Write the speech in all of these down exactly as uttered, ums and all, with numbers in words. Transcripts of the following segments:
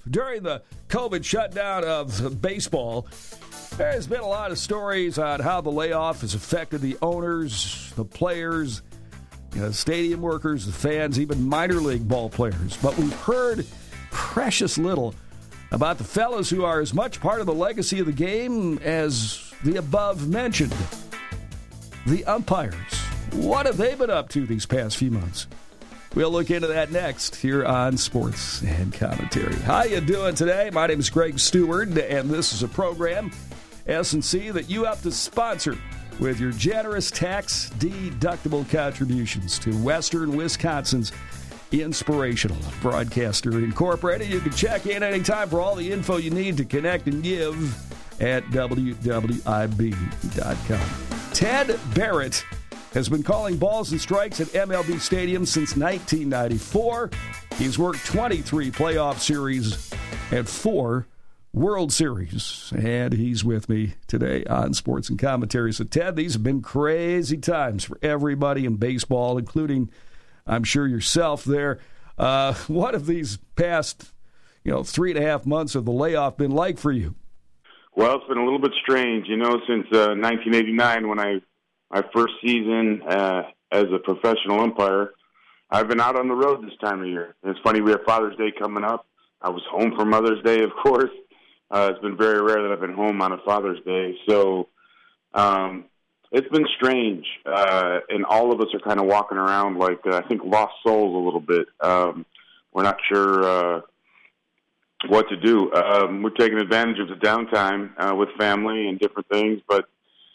During the COVID shutdown of baseball, there's been a lot of stories on how the layoff has affected the owners, the players, you know, stadium workers, the fans, even minor league ball players. But we've heard precious little about the fellas who are as much part of the legacy of the game as the above mentioned. The umpires. What have they been up to these past few months? We'll look into that next here on Sports and Commentary. How you doing today? My name is Greg Stewart, and this is a program, S and C, that you have to sponsor with your generous tax-deductible contributions to Western Wisconsin's Inspirational Broadcaster Incorporated. You can check in anytime for all the info you need to connect and give at W W I B dot com. Ted Barrett has been calling balls and strikes at M L B Stadium since nineteen ninety-four. He's worked twenty-three playoff series and four World Series. And he's with me today on Sports and Commentary. So, Ted, these have been crazy times for everybody in baseball, including, I'm sure, yourself there. Uh, what have these past, you know, three and a half months of the layoff been like for you? Well, it's been a little bit strange, you know, since uh, nineteen eighty-nine when I my first season uh, as a professional umpire. I've been out on the road this time of year. And it's funny, we have Father's Day coming up. I was home for Mother's Day, of course. Uh, it's been very rare that I've been home on a Father's Day. So um, it's been strange. Uh, and all of us are kind of walking around like, uh, I think, lost souls a little bit. Um, we're not sure uh, what to do. Um, we're taking advantage of the downtime uh, with family and different things. But,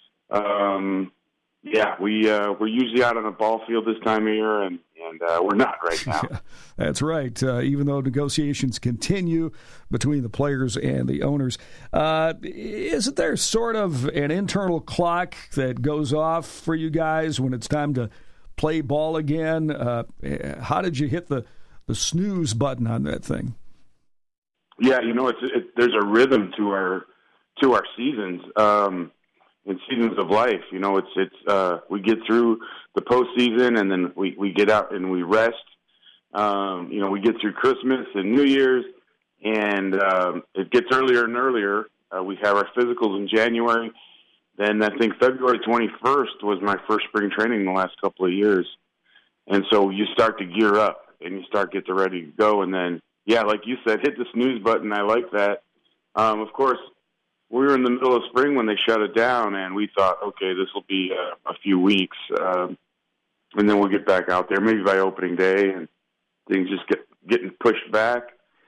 um, yeah, we, uh, we're usually out on a ball field this time of year, and, and uh, we're not right now. Yeah, that's right. Uh, even though negotiations continue between the players and the owners, uh, isn't there sort of an internal clock that goes off for you guys when it's time to play ball again? Uh, how did you hit the, the snooze button on that thing? Yeah, you know, it's it, there's a rhythm to our to our seasons. Um, in seasons of life, you know, it's it's uh, we get through the postseason and then we, we get out and we rest. Um, you know, we get through Christmas and New Year's, and um, it gets earlier and earlier. Uh, we have our physicals in January. Then I think February twenty-first was my first spring training in the last couple of years, and so you start to gear up and you start get to ready to go, and then yeah, like you said, hit the snooze button. I like that. Um, of course, we were in the middle of spring when they shut it down, and we thought, okay, this will be a, a few weeks, um, and then we'll get back out there, maybe by opening day, and things just get getting pushed back.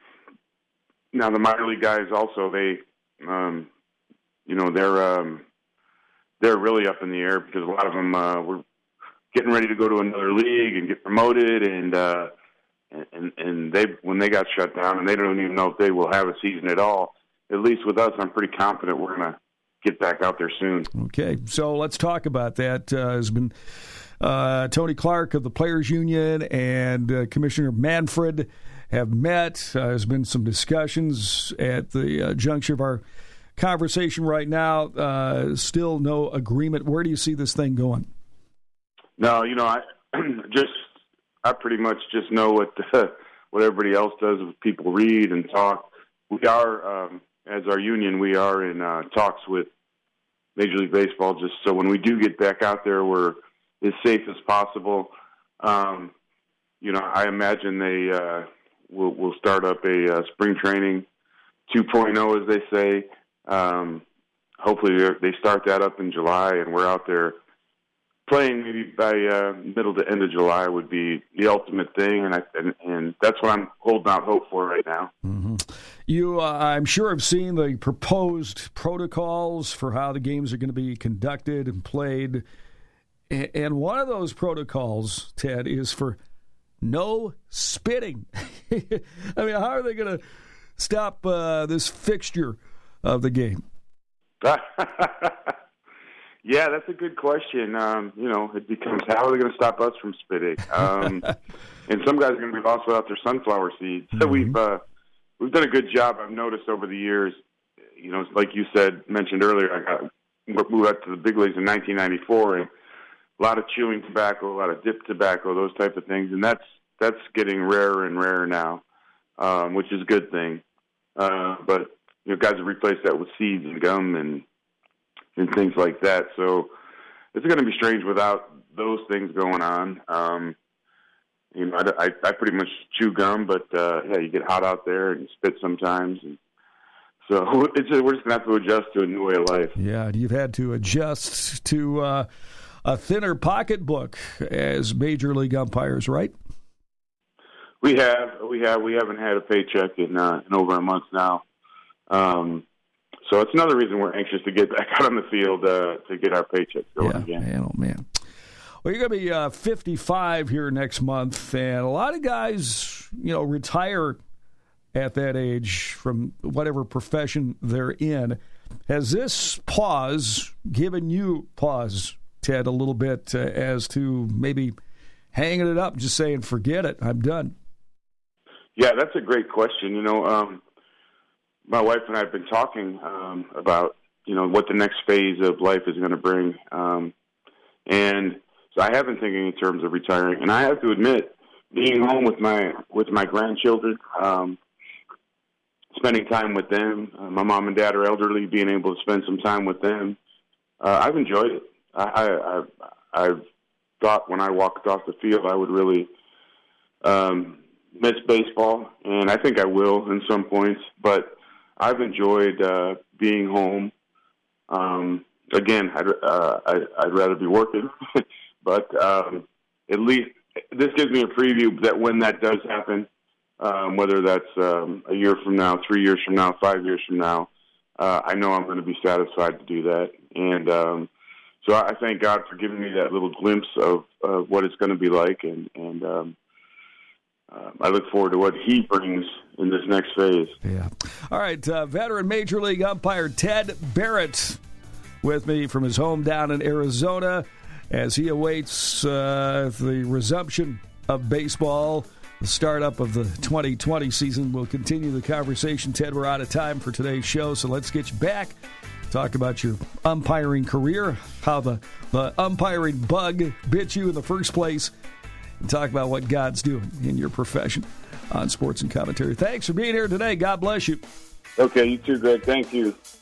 Now, the minor league guys also, they, um, you know, they're um, they're really up in the air because a lot of them uh, were getting ready to go to another league and get promoted, and uh, and and they when they got shut down, and they don't even know if they will have a season at all. At least with us, I'm pretty confident we're going to get back out there soon. Okay, so let's talk about that. Uh, has been uh, Tony Clark of the Players Union and uh, Commissioner Manfred have met. Uh, there's been some discussions at the uh, juncture of our conversation right now. Uh, still no agreement. Where do you see this thing going? No, you know, I just I pretty much just know what uh, what everybody else does. People read and talk. We are. Um, As our union, we are in uh, talks with Major League Baseball just so when we do get back out there, we're as safe as possible. Um, you know, I imagine they uh, will will start up a uh, spring training two point oh, as they say. Um, hopefully they start that up in July, and we're out there playing maybe by uh, middle to end of July would be the ultimate thing, and, I, and, and that's what I'm holding out hope for right now. Mm-hmm. You, uh, I'm sure, have seen the proposed protocols for how the games are going to be conducted and played, and, and one of those protocols, Ted, is for no spitting. I mean, how are they going to stop uh, this fixture of the game? Yeah, that's a good question. Um, you know, it becomes, how are they going to stop us from spitting? Um, and some guys are going to be lost without their sunflower seeds. So mm-hmm. we've uh, we've done a good job. I've noticed over the years. You know, like you said, mentioned earlier, I got moved out to the big leagues in nineteen ninety-four, and a lot of chewing tobacco, a lot of dip tobacco, those type of things, and that's that's getting rarer and rarer now, um, which is a good thing. Uh, but you know, guys have replaced that with seeds and gum and and things like that. So it's going to be strange without those things going on. Um, you know, I, I, I pretty much chew gum, but uh, yeah, you get hot out there and you spit sometimes. And so it's just, we're just going to have to adjust to a new way of life. Yeah, you've had to adjust to uh, a thinner pocketbook as major league umpires, right? We have, we have, we haven't had a paycheck in uh, in over a month now. Um, so it's another reason we're anxious to get back out on the field uh, to get our paychecks going yeah, again. Man, oh man. Well, you're going to be uh, fifty-five here next month, and a lot of guys, you know, retire at that age from whatever profession they're in. Has this pause given you pause, Ted, a little bit uh, as to maybe hanging it up, just saying, forget it, I'm done? Yeah, that's a great question. You know, um, my wife and I have been talking um, about, you know, what the next phase of life is going to bring. Um, and so I have been thinking in terms of retiring. And I have to admit, being home with my with my grandchildren, um, spending time with them, uh, my mom and dad are elderly, being able to spend some time with them, uh, I've enjoyed it. I, I, I've, I've thought when I walked off the field I would really um, miss baseball, and I think I will in some points, but I've enjoyed uh, being home. Um, again, I'd, uh, I, I'd rather be working, but um, at least this gives me a preview that when that does happen, um, whether that's um, a year from now, three years from now, five years from now, uh, I know I'm going to be satisfied to do that. And um, so I thank God for giving me that little glimpse of uh, what it's going to be like, and, and um, Uh, I look forward to what he brings in this next phase. Yeah. All right. Uh, veteran Major League umpire Ted Barrett with me from his home down in Arizona as he awaits uh, the resumption of baseball, the startup of the twenty twenty season. We'll continue the conversation. Ted, we're out of time for today's show, so let's get you back. Talk about your umpiring career, how the, the umpiring bug bit you in the first place, and talk about what God's doing in your profession on Sports and Commentary. Thanks for being here today. God bless you. Okay, you too, Greg. Thank you.